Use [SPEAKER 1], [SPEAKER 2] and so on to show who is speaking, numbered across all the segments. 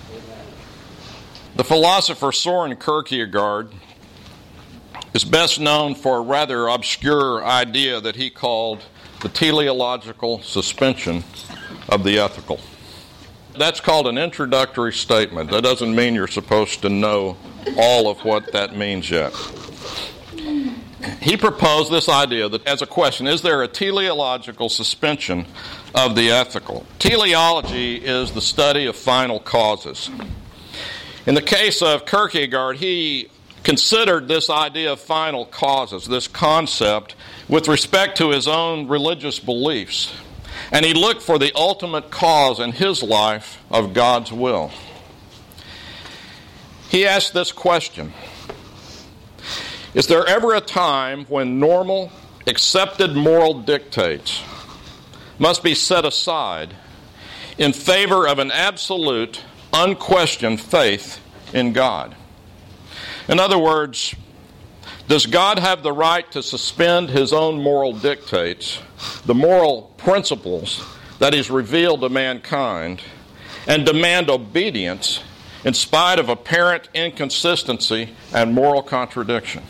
[SPEAKER 1] The philosopher Soren Kierkegaard is best known for a rather obscure idea that he called the teleological suspension of the ethical. That's called an introductory statement. That doesn't mean you're supposed to know all of what that means yet. He proposed this idea that as a question, is there a teleological suspension of the ethical? Teleology is the study of final causes. In the case of Kierkegaard, he considered this idea of final causes, this concept, with respect to his own religious beliefs. And he looked for the ultimate cause in his life of God's will. He asked this question: is there ever a time when normal, accepted moral dictates must be set aside in favor of an absolute, unquestioned faith in God? In other words, does God have the right to suspend his own moral dictates, the moral principles that he's revealed to mankind, and demand obedience in spite of apparent inconsistency and moral contradiction?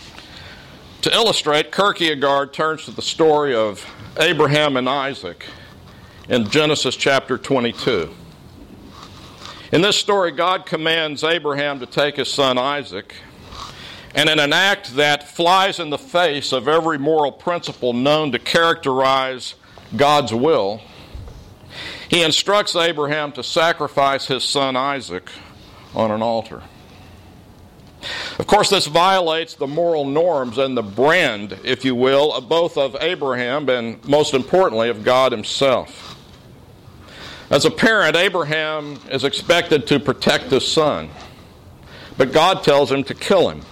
[SPEAKER 1] To illustrate, Kierkegaard turns to the story of Abraham and Isaac in Genesis chapter 22. In this story, God commands Abraham to take his son Isaac, and in an act that flies in the face of every moral principle known to characterize God's will, he instructs Abraham to sacrifice his son Isaac on an altar. Of course, this violates the moral norms and the brand, if you will, of both of Abraham and, most importantly, of God himself. As a parent, Abraham is expected to protect his son, but God tells him to kill him.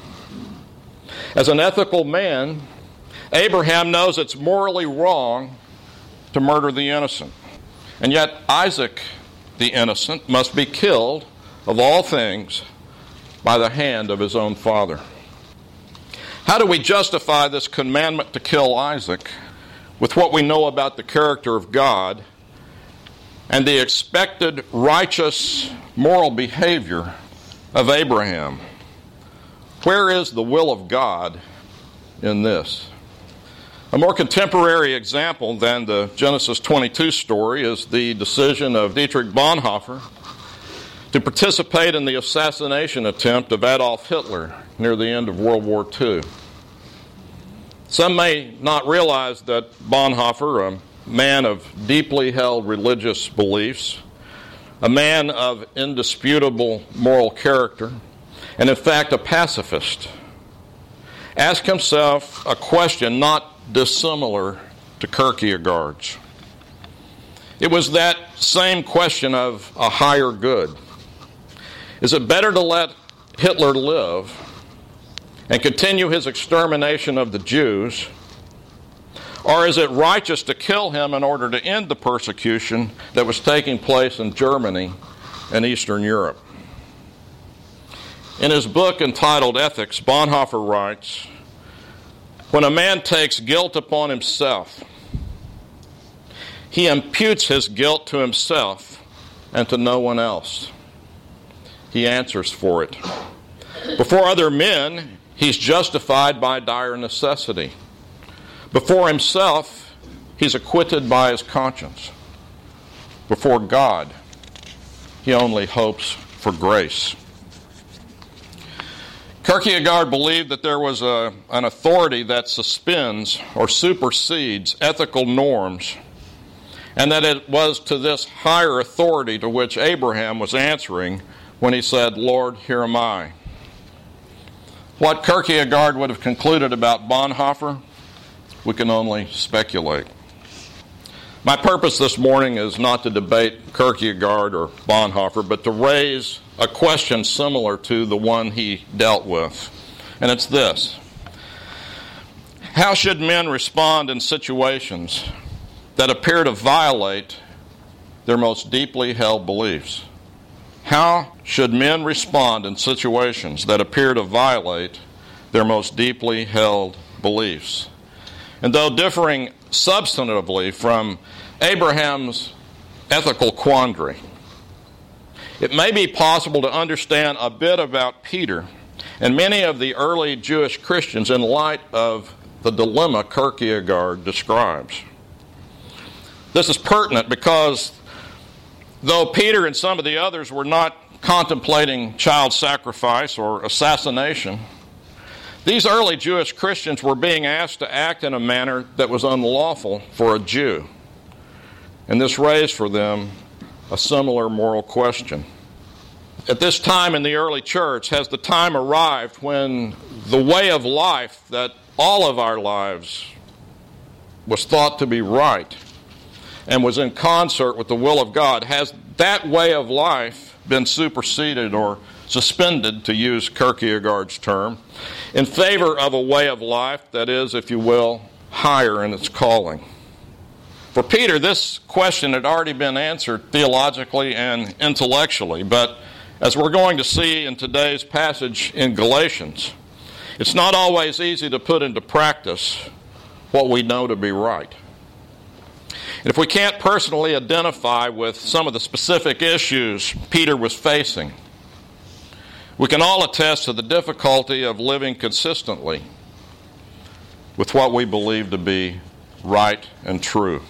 [SPEAKER 1] As an ethical man, Abraham knows it's morally wrong to murder the innocent. And yet Isaac, the innocent, must be killed, of all things, by the hand of his own father. How do we justify this commandment to kill Isaac with what we know about the character of God and the expected righteous moral behavior of Abraham? Where is the will of God in this? A more contemporary example than the Genesis 22 story is the decision of Dietrich Bonhoeffer to participate in the assassination attempt of Adolf Hitler near the end of World War II. Some may not realize that Bonhoeffer, a man of deeply held religious beliefs, a man of indisputable moral character, and in fact a pacifist, asked himself a question not dissimilar to Kierkegaard's. It was that same question of a higher good. Is it better to let Hitler live and continue his extermination of the Jews, or is it righteous to kill him in order to end the persecution that was taking place in Germany and Eastern Europe? In his book entitled Ethics, Bonhoeffer writes, "When a man takes guilt upon himself, he imputes his guilt to himself and to no one else. He answers for it. Before other men, he's justified by dire necessity. Before himself, he's acquitted by his conscience. Before God, he only hopes for grace." Kierkegaard believed that there was an authority that suspends or supersedes ethical norms, and that it was to this higher authority to which Abraham was answering when he said, "Lord, here am I." What Kierkegaard would have concluded about Bonhoeffer, we can only speculate. My purpose this morning is not to debate Kierkegaard or Bonhoeffer, but to raise a question similar to the one he dealt with. And it's this: how should men respond in situations that appear to violate their most deeply held beliefs? How should men respond in situations that appear to violate their most deeply held beliefs? And though differing substantively from Abraham's ethical quandary, it may be possible to understand a bit about Peter and many of the early Jewish Christians in light of the dilemma Kierkegaard describes. This is pertinent because though Peter and some of the others were not contemplating child sacrifice or assassination, these early Jewish Christians were being asked to act in a manner that was unlawful for a Jew. And this raised for them a similar moral question. At this time in the early church, has the time arrived when the way of life that all of our lives was thought to be right and was in concert with the will of God, has that way of life been superseded or suspended, to use Kierkegaard's term, in favor of a way of life that is, if you will, higher in its calling? For Peter, this question had already been answered theologically and intellectually, but as we're going to see in today's passage in Galatians, it's not always easy to put into practice what we know to be right. And if we can't personally identify with some of the specific issues Peter was facing, we can all attest to the difficulty of living consistently with what we believe to be right and true.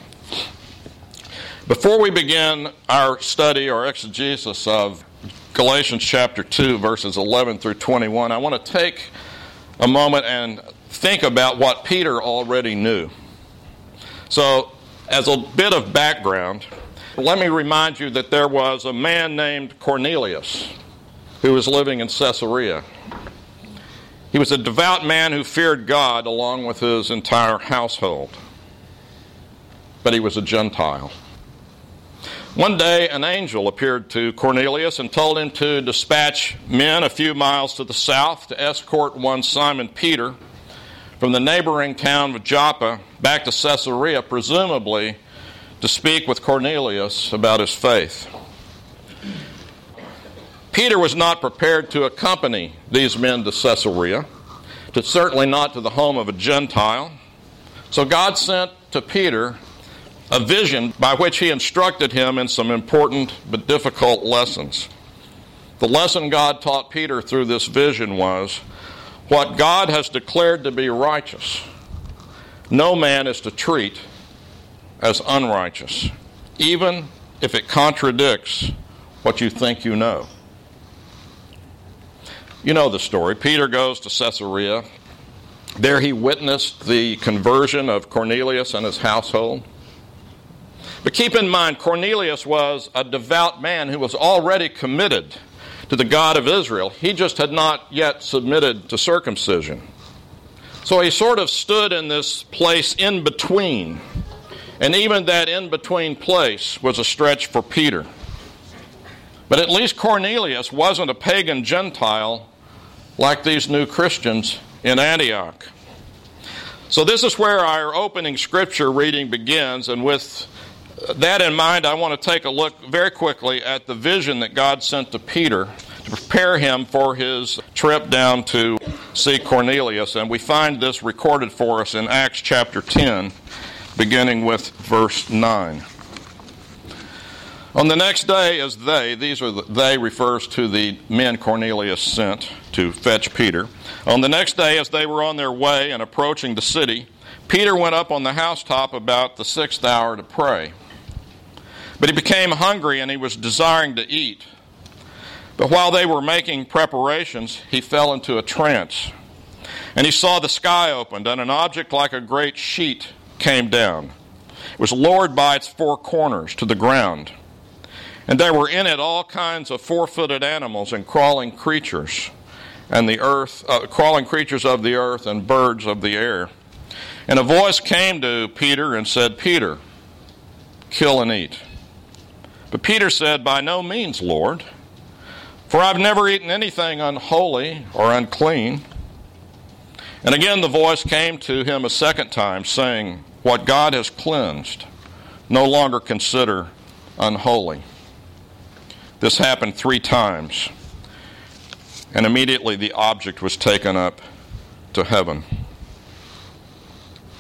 [SPEAKER 1] Before we begin our study or exegesis of Galatians chapter 2, verses 11 through 21, I want to take a moment and think about what Peter already knew. So, as a bit of background, let me remind you that there was a man named Cornelius who was living in Caesarea. He was a devout man who feared God along with his entire household. But he was a Gentile. One day, an angel appeared to Cornelius and told him to dispatch men a few miles to the south to escort one Simon Peter from the neighboring town of Joppa back to Caesarea, presumably to speak with Cornelius about his faith. Peter was not prepared to accompany these men to Caesarea, certainly not to the home of a Gentile. So God sent to Peter a vision by which he instructed him in some important but difficult lessons. The lesson God taught Peter through this vision was, what God has declared to be righteous, no man is to treat as unrighteous, even if it contradicts what you think you know. You know the story. Peter goes to Caesarea. There he witnessed the conversion of Cornelius and his household. But keep in mind, Cornelius was a devout man who was already committed to the God of Israel. He just had not yet submitted to circumcision. So he sort of stood in this place in between. And even that in-between place was a stretch for Peter. But at least Cornelius wasn't a pagan Gentile like these new Christians in Antioch. So this is where our opening scripture reading begins, and with that in mind, I want to take a look very quickly at the vision that God sent to Peter to prepare him for his trip down to see Cornelius. And we find this recorded for us in Acts chapter 10, beginning with verse 9. On the next day, as they refers to the men Cornelius sent to fetch Peter. On the next day, as they were on their way and approaching the city, Peter went up on the housetop about the 6th hour to pray. But he became hungry and he was desiring to eat. But while they were making preparations, he fell into a trance. And he saw the sky opened, and an object like a great sheet came down. It was lowered by its four corners to the ground. And there were in it all kinds of four-footed animals and crawling creatures, and crawling creatures of the earth and birds of the air. And a voice came to Peter and said, "Peter, kill and eat." But Peter said, "By no means, Lord, for I've never eaten anything unholy or unclean." And again the voice came to him a second time, saying, "What God has cleansed, no longer consider unholy." This happened 3 times, and immediately the object was taken up to heaven.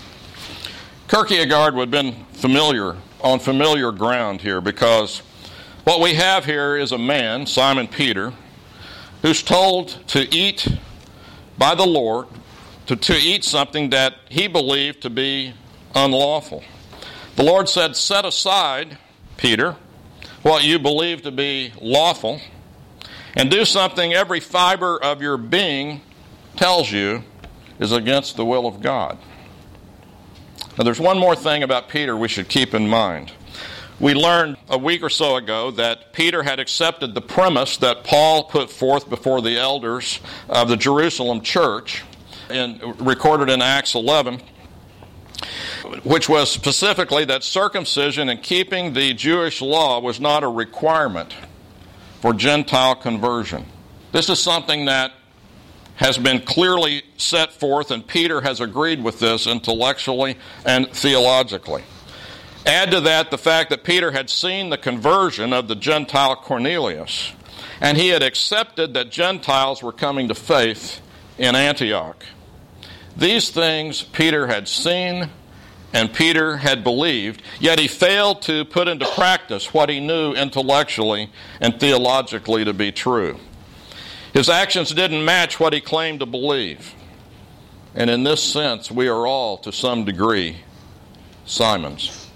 [SPEAKER 1] Kierkegaard would have been on familiar ground here, because What we have here is a man, Simon Peter, who's told to eat by the Lord, to eat something that he believed to be unlawful. The Lord said, set aside, Peter, what you believe to be lawful, and do something every fiber of your being tells you is against the will of God. Now, there's one more thing about Peter we should keep in mind. We learned a week or so ago that Peter had accepted the premise that Paul put forth before the elders of the Jerusalem church, recorded in Acts 11, which was specifically that circumcision and keeping the Jewish law was not a requirement for Gentile conversion. This is something that has been clearly set forth, and Peter has agreed with this intellectually and theologically. Add to that the fact that Peter had seen the conversion of the Gentile Cornelius, and he had accepted that Gentiles were coming to faith in Antioch. These things Peter had seen and Peter had believed, yet he failed to put into practice what he knew intellectually and theologically to be true. His actions didn't match what he claimed to believe. And in this sense, we are all, to some degree, Simons.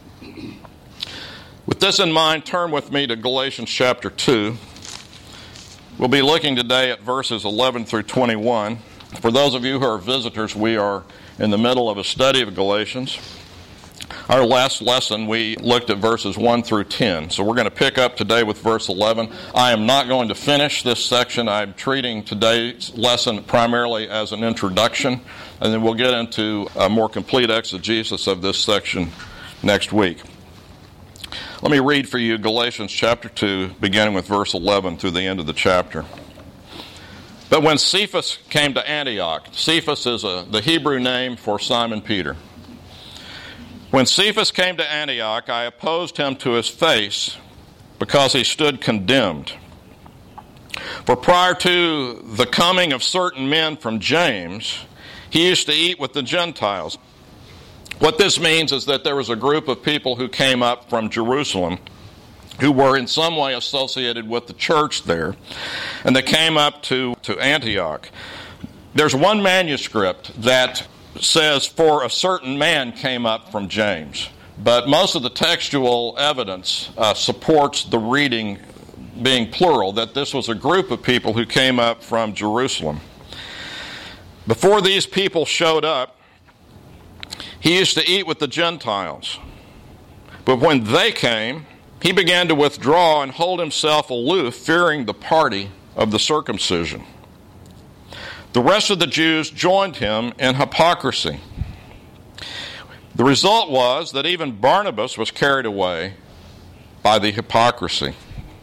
[SPEAKER 1] With this in mind, turn with me to Galatians chapter 2. We'll be looking today at verses 11 through 21. For those of you who are visitors, we are in the middle of a study of Galatians. Our last lesson, we looked at verses 1 through 10. So we're going to pick up today with verse 11. I am not going to finish this section. I'm treating today's lesson primarily as an introduction, and then we'll get into a more complete exegesis of this section next week. Let me read for you Galatians chapter 2, beginning with verse 11 through the end of the chapter. But when Cephas came to Antioch, Cephas is the Hebrew name for Simon Peter. When Cephas came to Antioch, I opposed him to his face because he stood condemned. For prior to the coming of certain men from James, he used to eat with the Gentiles. What this means is that there was a group of people who came up from Jerusalem who were in some way associated with the church there, and they came up to Antioch. There's one manuscript that says, for a certain man came up from James, but most of the textual evidence supports the reading being plural, that this was a group of people who came up from Jerusalem. Before these people showed up, he used to eat with the Gentiles. But when they came, he began to withdraw and hold himself aloof, fearing the party of the circumcision. The rest of the Jews joined him in hypocrisy. The result was that even Barnabas was carried away by the hypocrisy.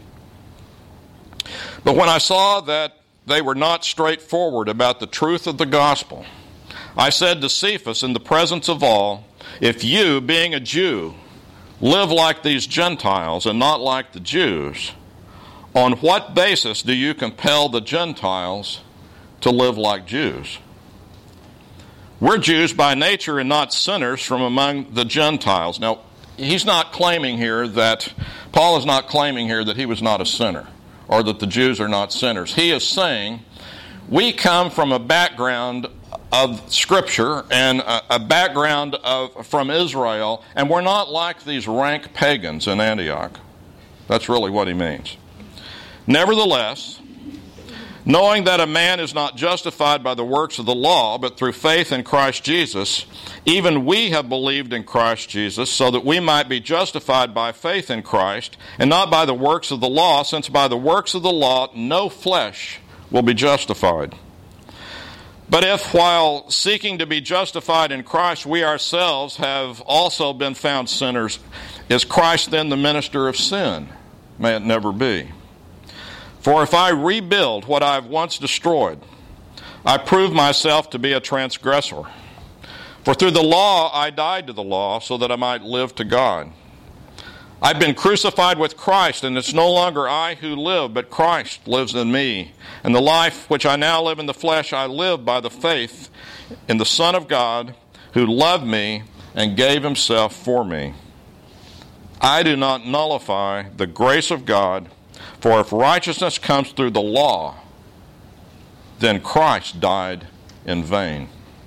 [SPEAKER 1] But when I saw that they were not straightforward about the truth of the gospel, I said to Cephas in the presence of all, if you, being a Jew, live like these Gentiles and not like the Jews, on what basis do you compel the Gentiles to live like Jews? We're Jews by nature and not sinners from among the Gentiles. Now, he's not claiming here that, Paul is not claiming here that he was not a sinner or that the Jews are not sinners. He is saying we come from a background of Scripture and a background from Israel, and we're not like these rank pagans in Antioch. That's really what he means. Nevertheless, knowing that a man is not justified by the works of the law, but through faith in Christ Jesus, even we have believed in Christ Jesus, so that we might be justified by faith in Christ, and not by the works of the law, since by the works of the law no flesh will be justified. But if, while seeking to be justified in Christ, we ourselves have also been found sinners, is Christ then the minister of sin? May it never be. For if I rebuild what I have once destroyed, I prove myself to be a transgressor. For through the law I died to the law, so that I might live to God. I've been crucified with Christ, and it's no longer I who live, but Christ lives in me. And the life which I now live in the flesh, I live by the faith in the Son of God, who loved me and gave himself for me. I do not nullify the grace of God, for if righteousness comes through the law, then Christ died in vain.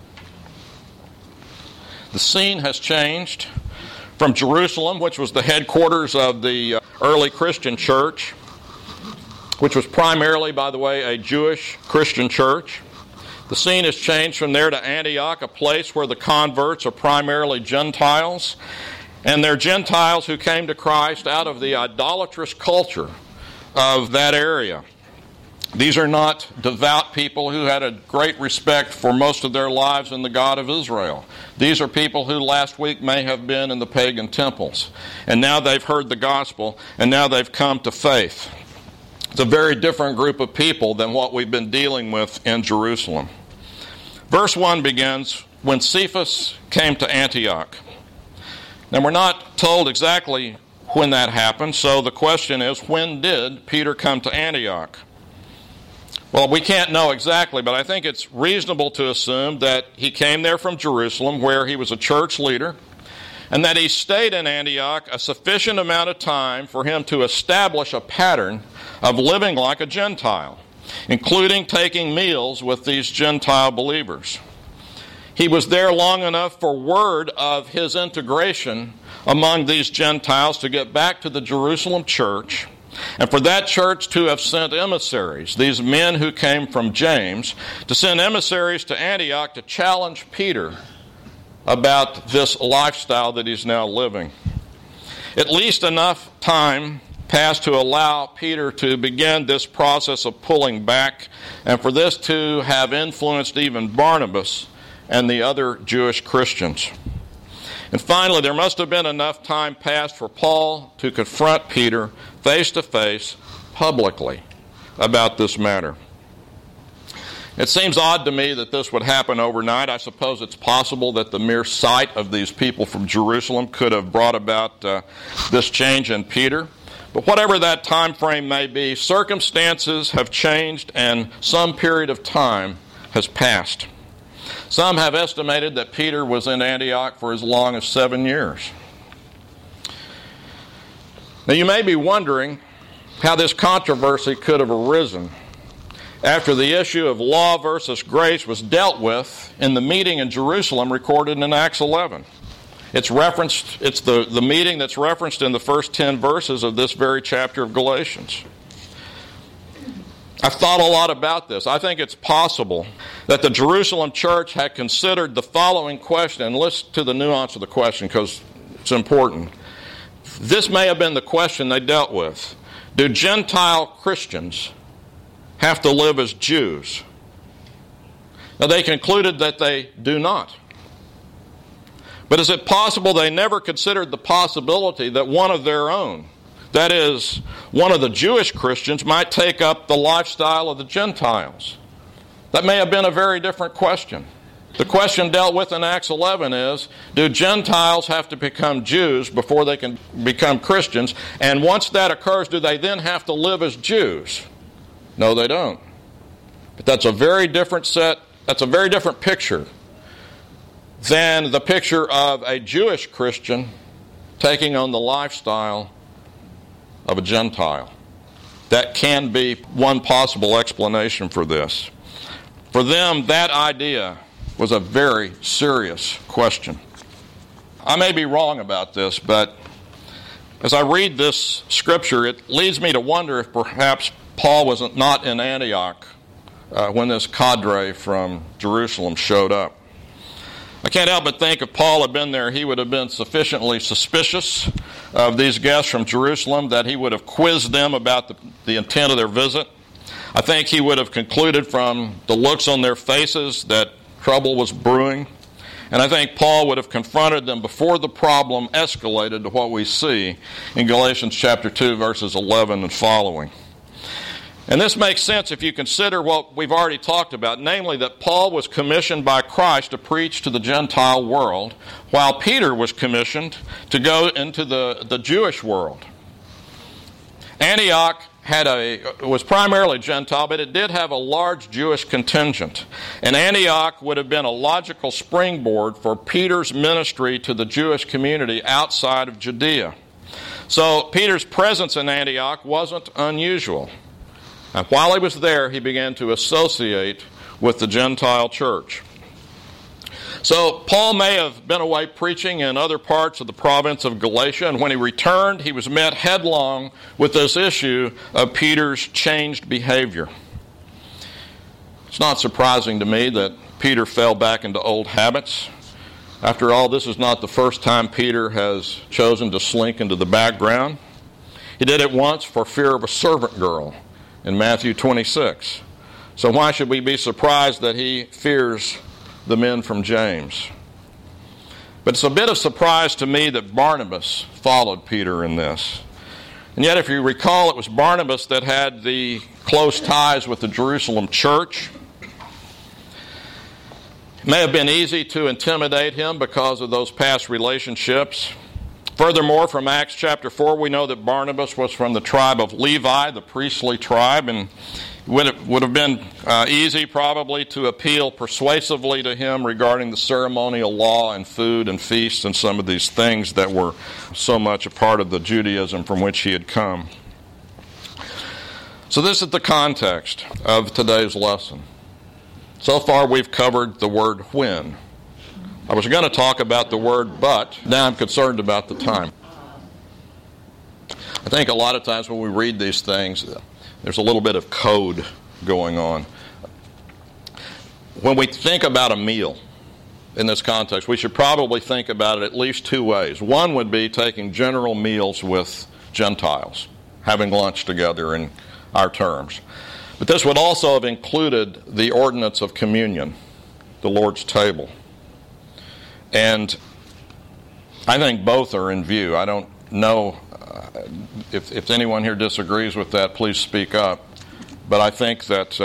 [SPEAKER 1] The scene has changed from Jerusalem, which was the headquarters of the early Christian church, which was primarily, by the way, a Jewish Christian church. The scene has changed from there to Antioch, a place where the converts are primarily Gentiles, and they're Gentiles who came to Christ out of the idolatrous culture of that area. These are not devout people who had a great respect for most of their lives in the God of Israel. These are people who last week may have been in the pagan temples, and now they've heard the gospel, and now they've come to faith. It's a very different group of people than what we've been dealing with in Jerusalem. Verse 1 begins, when Cephas came to Antioch. Now, we're not told exactly when that happened, so the question is, when did Peter come to Antioch? Well, we can't know exactly, but I think it's reasonable to assume that he came there from Jerusalem, where he was a church leader, and that he stayed in Antioch a sufficient amount of time for him to establish a pattern of living like a Gentile, including taking meals with these Gentile believers. He was there long enough for word of his integration among these Gentiles to get back to the Jerusalem church, and for that church to have sent emissaries, these men who came from James, to send emissaries to Antioch to challenge Peter about this lifestyle that he's now living. At least enough time passed to allow Peter to begin this process of pulling back, and for this to have influenced even Barnabas and the other Jewish Christians. And finally, there must have been enough time passed for Paul to confront Peter face to face, publicly, about this matter. It seems odd to me that this would happen overnight. I suppose it's possible that the mere sight of these people from Jerusalem could have brought about this change in Peter. But whatever that time frame may be, circumstances have changed and some period of time has passed. Some have estimated that Peter was in Antioch for as long as 7 years. Now, you may be wondering how this controversy could have arisen after the issue of law versus grace was dealt with in the meeting in Jerusalem recorded in Acts 11. It's the meeting that's referenced in the first 10 verses of this very chapter of Galatians. I've thought a lot about this. I think it's possible that the Jerusalem church had considered the following question, and listen to the nuance of the question because it's important. This may have been the question they dealt with. Do Gentile Christians have to live as Jews? Now, they concluded that they do not. But is it possible they never considered the possibility that one of their own, that is, one of the Jewish Christians, might take up the lifestyle of the Gentiles? That may have been a very different question. The question dealt with in Acts 11 is, do Gentiles have to become Jews before they can become Christians? And once that occurs, do they then have to live as Jews? No, they don't. But that's a very different picture than the picture of a Jewish Christian taking on the lifestyle of a Gentile. That can be one possible explanation for this. For them, that idea was a very serious question. I may be wrong about this, but as I read this scripture, it leads me to wonder if perhaps Paul was not in Antioch when this cadre from Jerusalem showed up. I can't help but think if Paul had been there, he would have been sufficiently suspicious of these guests from Jerusalem that he would have quizzed them about the intent of their visit. I think he would have concluded from the looks on their faces that trouble was brewing. And I think Paul would have confronted them before the problem escalated to what we see in Galatians chapter 2, verses 11 and following. And this makes sense if you consider what we've already talked about, namely that Paul was commissioned by Christ to preach to the Gentile world, while Peter was commissioned to go into the Jewish world. Antioch was primarily Gentile, but it did have a large Jewish contingent. And Antioch would have been a logical springboard for Peter's ministry to the Jewish community outside of Judea. So Peter's presence in Antioch wasn't unusual. And while he was there, he began to associate with the Gentile church. So Paul may have been away preaching in other parts of the province of Galatia, and when he returned, he was met headlong with this issue of Peter's changed behavior. It's not surprising to me that Peter fell back into old habits. After all, this is not the first time Peter has chosen to slink into the background. He did it once for fear of a servant girl in Matthew 26. So why should we be surprised that he fears the men from James? But it's a bit of surprise to me that Barnabas followed Peter in this. And yet, if you recall, it was Barnabas that had the close ties with the Jerusalem church. It may have been easy to intimidate him because of those past relationships. Furthermore, from Acts chapter 4, we know that Barnabas was from the tribe of Levi, the priestly tribe, and it would have been easy probably to appeal persuasively to him regarding the ceremonial law and food and feasts and some of these things that were so much a part of the Judaism from which he had come. So this is the context of today's lesson. So far we've covered the word when. I was going to talk about the word but. Now I'm concerned about the time. I think a lot of times when we read these things, there's a little bit of code going on. When we think about a meal in this context, we should probably think about it at least two ways. One would be taking general meals with Gentiles, having lunch together in our terms. But this would also have included the ordinance of communion, the Lord's table. And I think both are in view. I don't know if anyone here disagrees with that, please speak up. But I think that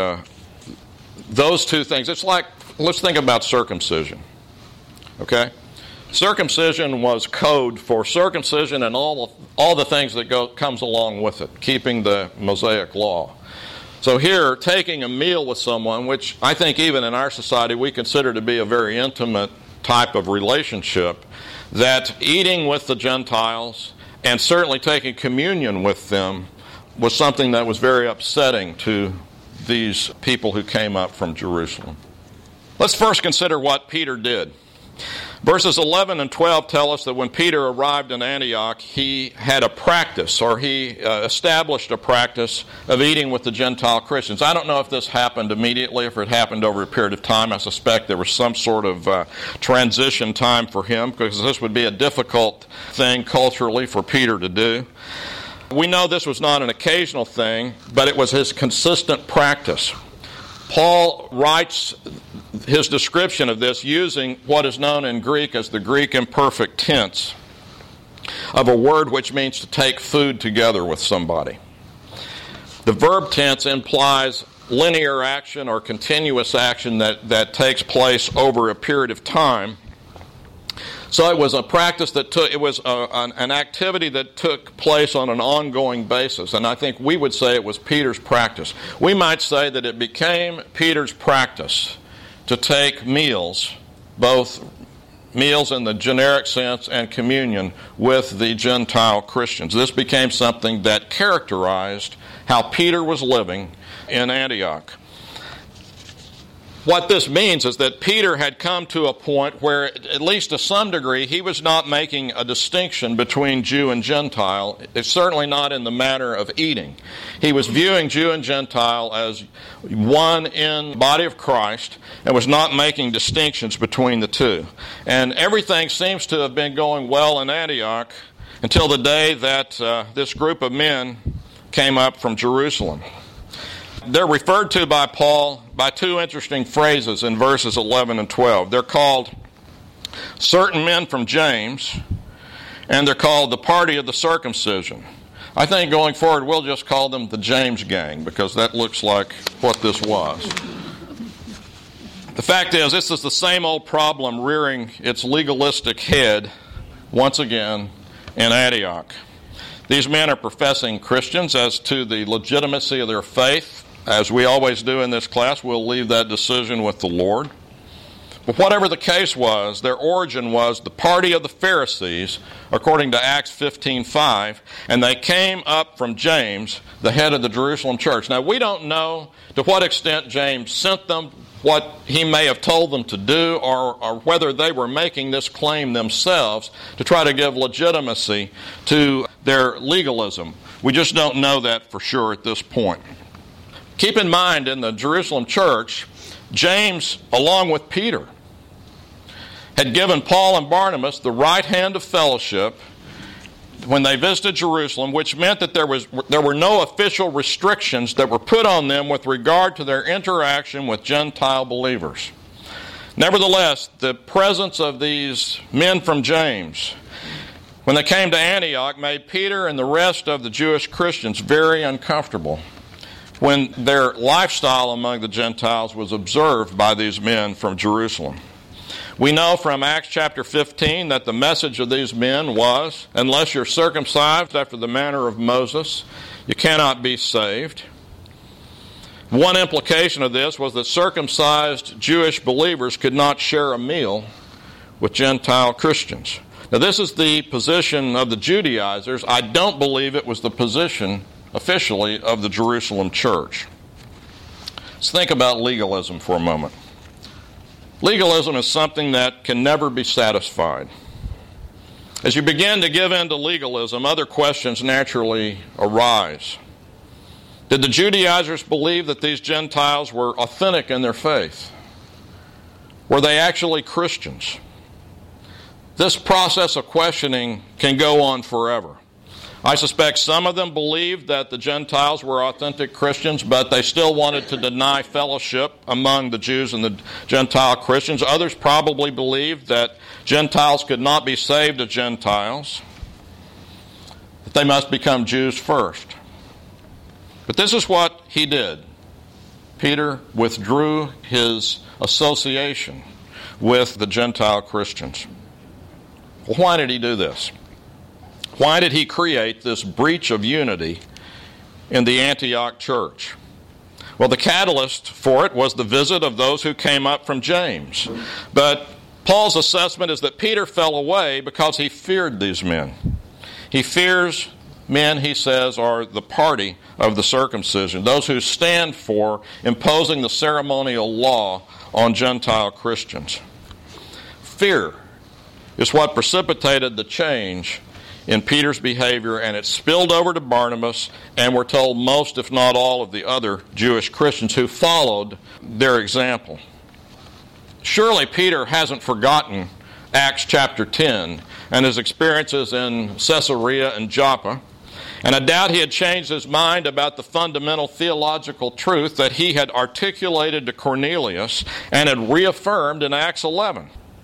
[SPEAKER 1] those two things, it's like, let's think about circumcision. Okay? Circumcision was code for circumcision and all the things that comes along with it, keeping the Mosaic law. So here, taking a meal with someone, which I think even in our society we consider to be a very intimate type of relationship, that eating with the Gentiles and certainly taking communion with them was something that was very upsetting to these people who came up from Jerusalem. Let's first consider what Peter did. Verses 11 and 12 tell us that when Peter arrived in Antioch, he had a practice, or he established a practice of eating with the Gentile Christians. I don't know if this happened immediately, if it happened over a period of time. I suspect there was some sort of transition time for him, because this would be a difficult thing culturally for Peter to do. We know this was not an occasional thing, but it was his consistent practice. Paul writes his description of this using what is known in Greek as the Greek imperfect tense of a word which means to take food together with somebody. The verb tense implies linear action or continuous action that takes place over a period of time. So it was a practice an activity that took place on an ongoing basis. And I think we would say it was Peter's practice. We might say that it became Peter's practice to take meals, both meals in the generic sense and communion, with the Gentile Christians. This became something that characterized how Peter was living in Antioch. What this means is that Peter had come to a point where, at least to some degree, he was not making a distinction between Jew and Gentile. It's certainly not in the matter of eating. He was viewing Jew and Gentile as one in the body of Christ and was not making distinctions between the two. And everything seems to have been going well in Antioch until the day that this group of men came up from Jerusalem. They're referred to by Paul by two interesting phrases in verses 11 and 12. They're called certain men from James, and they're called the party of the circumcision. I think going forward we'll just call them the James gang, because that looks like what this was. The fact is, this is the same old problem rearing its legalistic head once again in Antioch. These men are professing Christians. As to the legitimacy of their faith, as we always do in this class, we'll leave that decision with the Lord. But whatever the case was, their origin was the party of the Pharisees, according to Acts 15:5, and they came up from James, the head of the Jerusalem church. Now, we don't know to what extent James sent them, what he may have told them to do, or whether they were making this claim themselves to try to give legitimacy to their legalism. We just don't know that for sure at this point. Keep in mind, in the Jerusalem church, James, along with Peter, had given Paul and Barnabas the right hand of fellowship when they visited Jerusalem, which meant that there were no official restrictions that were put on them with regard to their interaction with Gentile believers. Nevertheless, the presence of these men from James, when they came to Antioch, made Peter and the rest of the Jewish Christians very uncomfortable when their lifestyle among the Gentiles was observed by these men from Jerusalem. We know from Acts chapter 15 that the message of these men was, unless you're circumcised after the manner of Moses, you cannot be saved. One implication of this was that circumcised Jewish believers could not share a meal with Gentile Christians. Now, this is the position of the Judaizers. I don't believe it was the position officially of the Jerusalem church. Let's think about legalism for a moment. Legalism is something that can never be satisfied. As you begin to give in to legalism, other questions naturally arise. Did the Judaizers believe that these Gentiles were authentic in their faith? Were they actually Christians? This process of questioning can go on forever. I suspect some of them believed that the Gentiles were authentic Christians, but they still wanted to deny fellowship among the Jews and the Gentile Christians. Others probably believed that Gentiles could not be saved as Gentiles, that they must become Jews first. But this is what he did. Peter withdrew his association with the Gentile Christians. Well, why did he do this? Why did he create this breach of unity in the Antioch church? Well, the catalyst for it was the visit of those who came up from James. But Paul's assessment is that Peter fell away because he feared these men. He fears men, he says, are the party of the circumcision, those who stand for imposing the ceremonial law on Gentile Christians. Fear is what precipitated the change in Peter's behavior, and it spilled over to Barnabas, and we're told most, if not all, of the other Jewish Christians who followed their example. Surely Peter hasn't forgotten Acts chapter 10 and his experiences in Caesarea and Joppa, and I doubt he had changed his mind about the fundamental theological truth that he had articulated to Cornelius and had reaffirmed in Acts 11.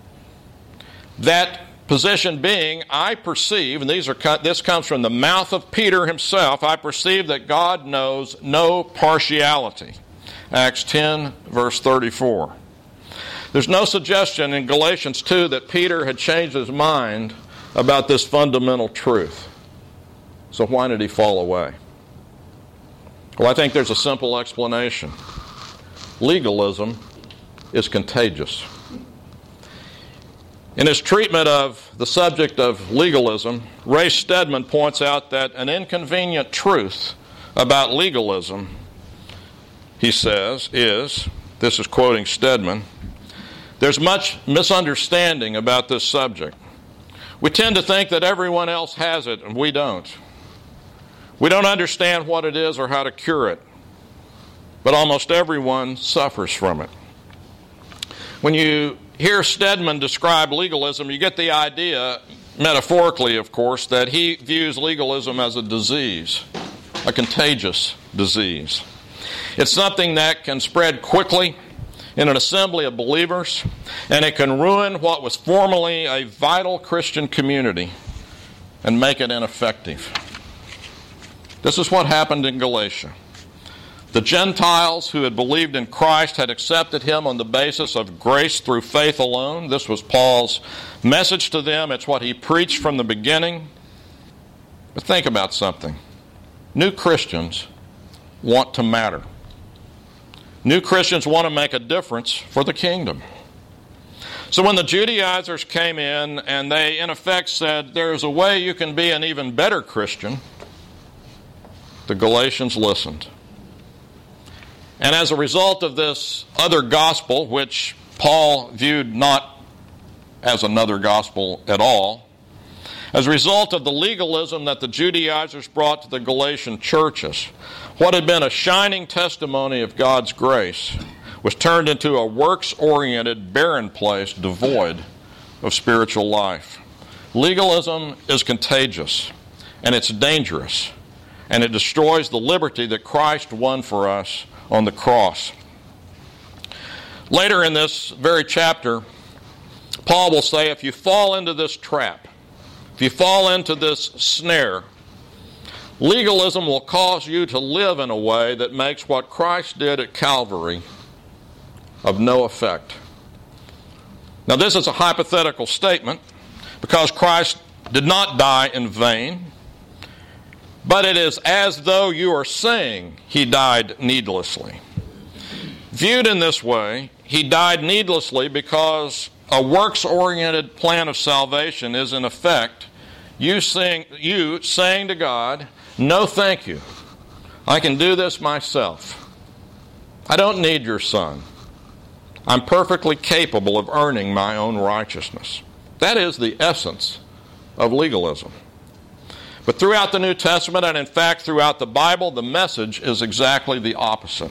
[SPEAKER 1] That position being, I perceive, and this comes from the mouth of Peter himself, I perceive that God knows no partiality. Acts 10, verse 34. There's no suggestion in Galatians 2 that Peter had changed his mind about this fundamental truth. So why did he fall away? Well, I think there's a simple explanation. Legalism is contagious. In his treatment of the subject of legalism, Ray Stedman points out that an inconvenient truth about legalism, he says, is, this is quoting Stedman, there's much misunderstanding about this subject. We tend to think that everyone else has it and we don't. We don't understand what it is or how to cure it, but almost everyone suffers from it. When you hear Stedman describe legalism, you get the idea, metaphorically of course, that he views legalism as a disease, a contagious disease. It's something that can spread quickly in an assembly of believers, and it can ruin what was formerly a vital Christian community and make it ineffective. This is what happened in Galatia. The Gentiles who had believed in Christ had accepted him on the basis of grace through faith alone. This was Paul's message to them. It's what he preached from the beginning. But think about something. New Christians want to matter. New Christians want to make a difference for the kingdom. So when the Judaizers came in and they, in effect, said, there's a way you can be an even better Christian, the Galatians listened. And as a result of this other gospel, which Paul viewed not as another gospel at all, as a result of the legalism that the Judaizers brought to the Galatian churches, what had been a shining testimony of God's grace was turned into a works-oriented, barren place devoid of spiritual life. Legalism is contagious, and it's dangerous, and it destroys the liberty that Christ won for us on the cross. Later in this very chapter, Paul will say, if you fall into this trap, if you fall into this snare, legalism will cause you to live in a way that makes what Christ did at Calvary of no effect. Now, this is a hypothetical statement because Christ did not die in vain, but it is as though you are saying he died needlessly. Viewed in this way, he died needlessly because a works-oriented plan of salvation is, in effect, you saying to God, no thank you. I can do this myself. I don't need your Son. I'm perfectly capable of earning my own righteousness. That is the essence of legalism. But throughout the New Testament, and in fact throughout the Bible, the message is exactly the opposite.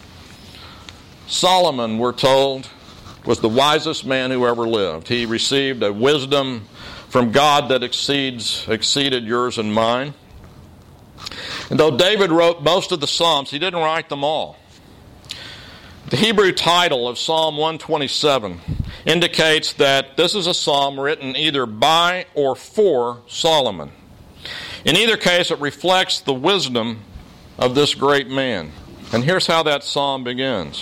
[SPEAKER 1] Solomon, we're told, was the wisest man who ever lived. He received a wisdom from God that exceeded yours and mine. And though David wrote most of the Psalms, he didn't write them all. The Hebrew title of Psalm 127 indicates that this is a psalm written either by or for Solomon. In either case, it reflects the wisdom of this great man. And here's how that psalm begins.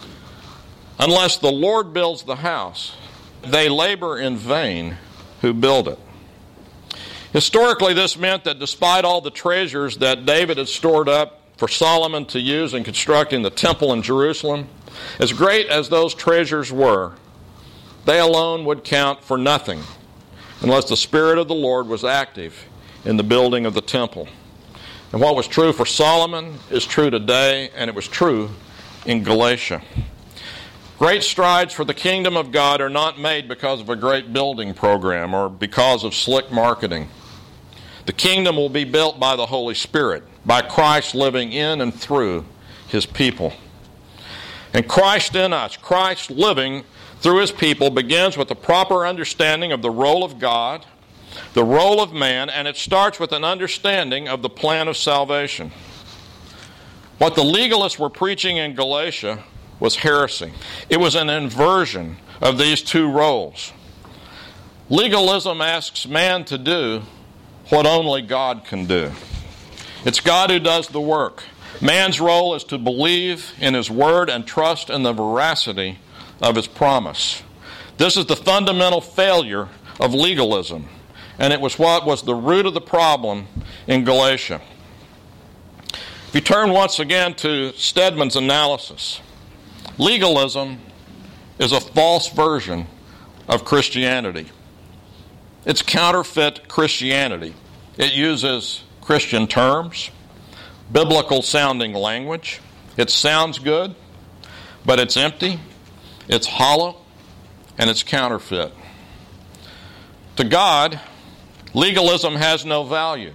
[SPEAKER 1] Unless the Lord builds the house, they labor in vain who build it. Historically, this meant that despite all the treasures that David had stored up for Solomon to use in constructing the temple in Jerusalem, as great as those treasures were, they alone would count for nothing unless the Spirit of the Lord was active in the building of the temple. And what was true for Solomon is true today, and it was true in Galatia. Great strides for the kingdom of God are not made because of a great building program or because of slick marketing. The kingdom will be built by the Holy Spirit, by Christ living in and through his people. And Christ in us, Christ living through his people, begins with a proper understanding of the role of God, the role of man, and it starts with an understanding of the plan of salvation. What the legalists were preaching in Galatia was heresy. It was an inversion of these two roles. Legalism asks man to do what only God can do. It's God who does the work. Man's role is to believe in his word and trust in the veracity of his promise. This is the fundamental failure of legalism, and it was what was the root of the problem in Galatia. If you turn once again to Stedman's analysis, legalism is a false version of Christianity. It's counterfeit Christianity. It uses Christian terms, biblical-sounding language. It sounds good, but it's empty, it's hollow, and it's counterfeit. To God, legalism has no value.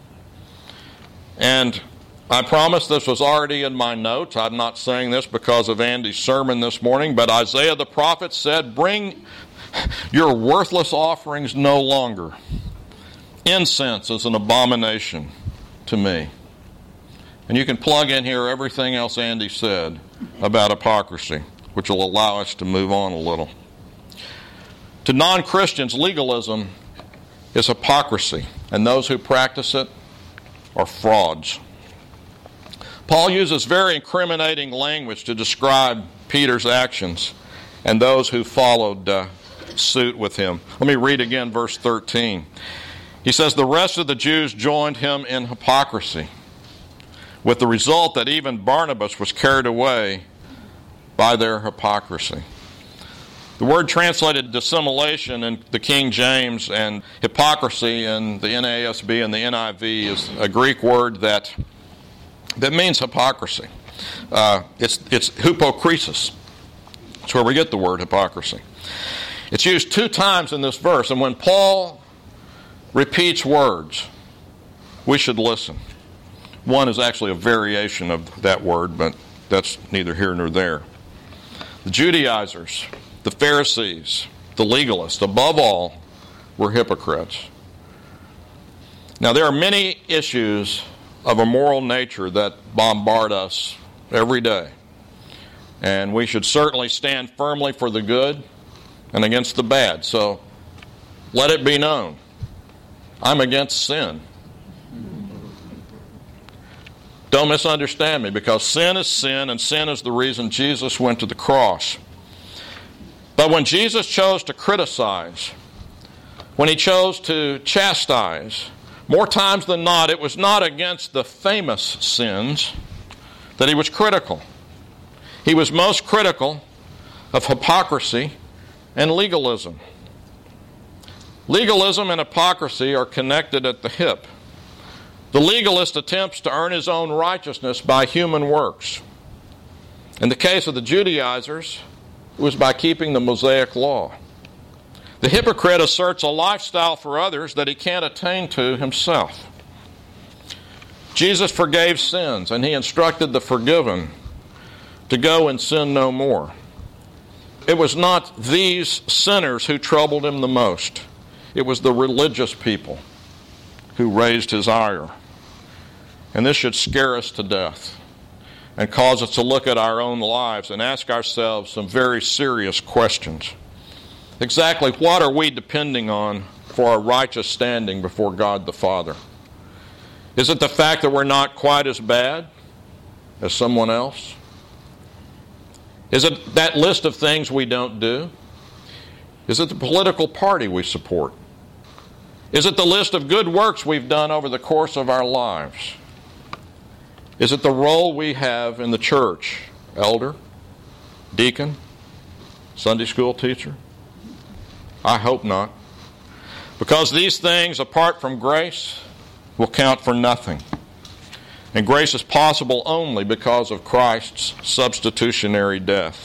[SPEAKER 1] And I promise this was already in my notes. I'm not saying this because of Andy's sermon this morning, but Isaiah the prophet said, "Bring your worthless offerings no longer. Incense is an abomination to me." And you can plug in here everything else Andy said about hypocrisy, which will allow us to move on a little. To non-Christians, legalism is hypocrisy, and those who practice it are frauds. Paul uses very incriminating language to describe Peter's actions and those who followed suit with him. Let me read again verse 13. He says, "The rest of the Jews joined him in hypocrisy, with the result that even Barnabas was carried away by their hypocrisy." The word translated dissimulation in the King James and hypocrisy in the NASB and the NIV is a Greek word that means hypocrisy. It's hypokrisis. That's where we get the word hypocrisy. It's used 2 times in this verse, and when Paul repeats words, we should listen. One is actually a variation of that word, but that's neither here nor there. The Judaizers, the Pharisees, the legalists, above all, were hypocrites. Now, there are many issues of a moral nature that bombard us every day. And we should certainly stand firmly for the good and against the bad. So let it be known, I'm against sin. Don't misunderstand me, because sin is sin, and sin is the reason Jesus went to the cross. But when Jesus chose to criticize, when he chose to chastise, more times than not, it was not against the famous sins that he was critical. He was most critical of hypocrisy and legalism. Legalism and hypocrisy are connected at the hip. The legalist attempts to earn his own righteousness by human works. In the case of the Judaizers, it was by keeping the Mosaic law. The hypocrite asserts a lifestyle for others that he can't attain to himself. Jesus forgave sins, and he instructed the forgiven to go and sin no more. It was not these sinners who troubled him the most. It was the religious people who raised his ire. And this should scare us to death and cause us to look at our own lives and ask ourselves some very serious questions. Exactly what are we depending on for our righteous standing before God the Father? Is it the fact that we're not quite as bad as someone else? Is it that list of things we don't do? Is it the political party we support? Is it the list of good works we've done over the course of our lives? Is it the role we have in the church? Elder? Deacon? Sunday school teacher? I hope not. Because these things, apart from grace, will count for nothing. And grace is possible only because of Christ's substitutionary death.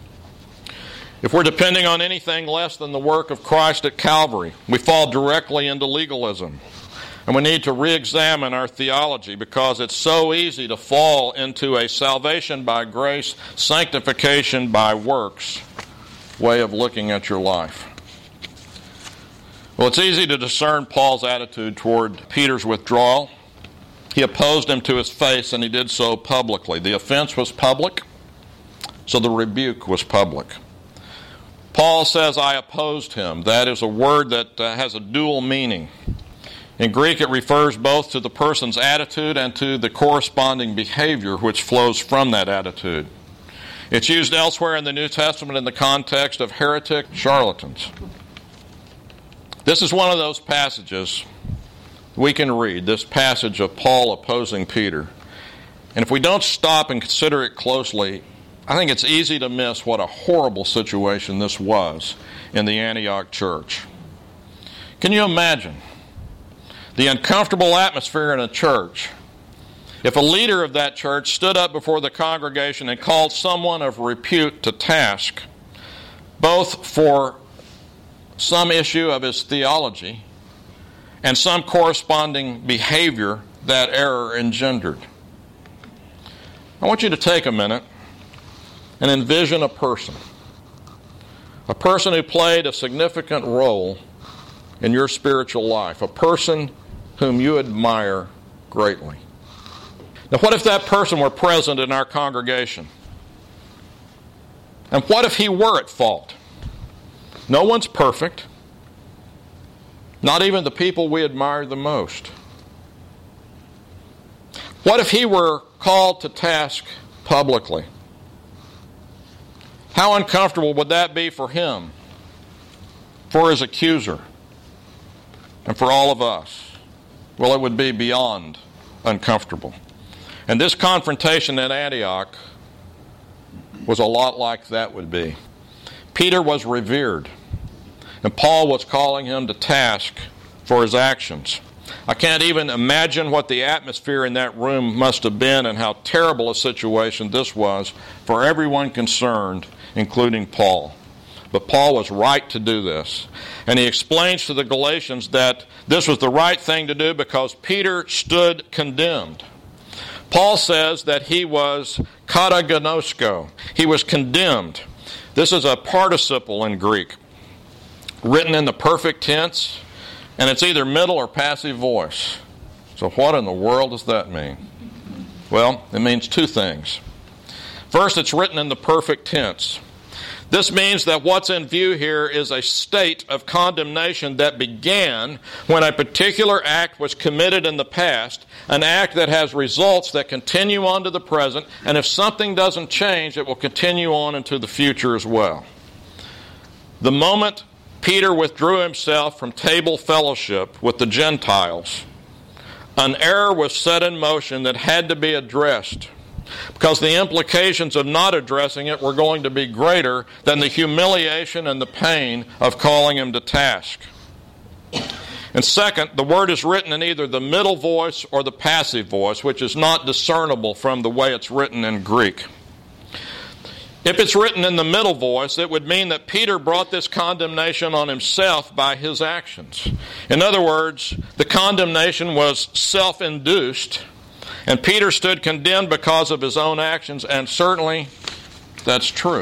[SPEAKER 1] If we're depending on anything less than the work of Christ at Calvary, we fall directly into legalism. And we need to re-examine our theology, because it's so easy to fall into a salvation by grace, sanctification by works way of looking at your life. Well, it's easy to discern Paul's attitude toward Peter's withdrawal. He opposed him to his face, and he did so publicly. The offense was public, so the rebuke was public. Paul says, I opposed him. That is a word that has a dual meaning. In Greek, it refers both to the person's attitude and to the corresponding behavior which flows from that attitude. It's used elsewhere in the New Testament in the context of heretic charlatans. This is one of those passages we can read, this passage of Paul opposing Peter. And if we don't stop and consider it closely, I think it's easy to miss what a horrible situation this was in the Antioch church. Can you imagine the uncomfortable atmosphere in a church if a leader of that church stood up before the congregation and called someone of repute to task, both for some issue of his theology and some corresponding behavior that error engendered? I want you to take a minute and envision a person who played a significant role in your spiritual life, a person whom you admire greatly. Now, what if that person were present in our congregation? And what if he were at fault? No one's perfect, not even the people we admire the most. What if he were called to task publicly? How uncomfortable would that be for him, for his accuser, and for all of us? Well, it would be beyond uncomfortable. And this confrontation at Antioch was a lot like that would be. Peter was revered, and Paul was calling him to task for his actions. I can't even imagine what the atmosphere in that room must have been and how terrible a situation this was for everyone concerned, including Paul. But Paul was right to do this. And he explains to the Galatians that this was the right thing to do because Peter stood condemned. Paul says that he was katagnosko. He was condemned. This is a participle in Greek, written in the perfect tense, and it's either middle or passive voice. So what in the world does that mean? Well, it means two things. First, it's written in the perfect tense. This means that what's in view here is a state of condemnation that began when a particular act was committed in the past, an act that has results that continue on to the present, and if something doesn't change, it will continue on into the future as well. The moment Peter withdrew himself from table fellowship with the Gentiles, an error was set in motion that had to be addressed, because the implications of not addressing it were going to be greater than the humiliation and the pain of calling him to task. And second, the word is written in either the middle voice or the passive voice, which is not discernible from the way it's written in Greek. If it's written in the middle voice, it would mean that Peter brought this condemnation on himself by his actions. In other words, the condemnation was self-induced, and Peter stood condemned because of his own actions, and certainly that's true.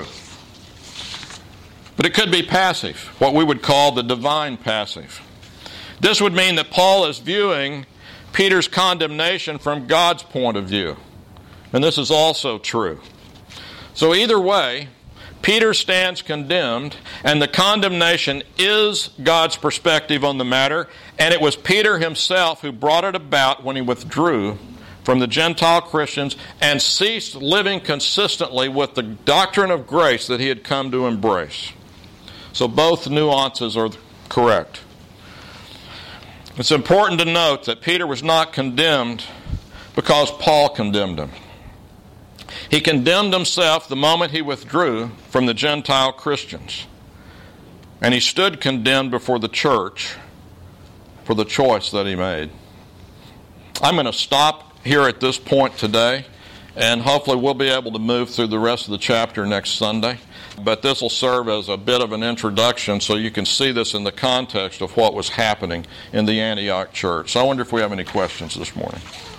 [SPEAKER 1] But it could be passive, what we would call the divine passive. This would mean that Paul is viewing Peter's condemnation from God's point of view, and this is also true. So either way, Peter stands condemned, and the condemnation is God's perspective on the matter, and it was Peter himself who brought it about when he withdrew from the Gentile Christians and ceased living consistently with the doctrine of grace that he had come to embrace. So both nuances are correct. It's important to note that Peter was not condemned because Paul condemned him. He condemned himself the moment he withdrew from the Gentile Christians. And he stood condemned before the church for the choice that he made. I'm going to stop here at this point today, and hopefully we'll be able to move through the rest of the chapter next Sunday. But this will serve as a bit of an introduction so you can see this in the context of what was happening in the Antioch church. So I wonder if we have any questions this morning.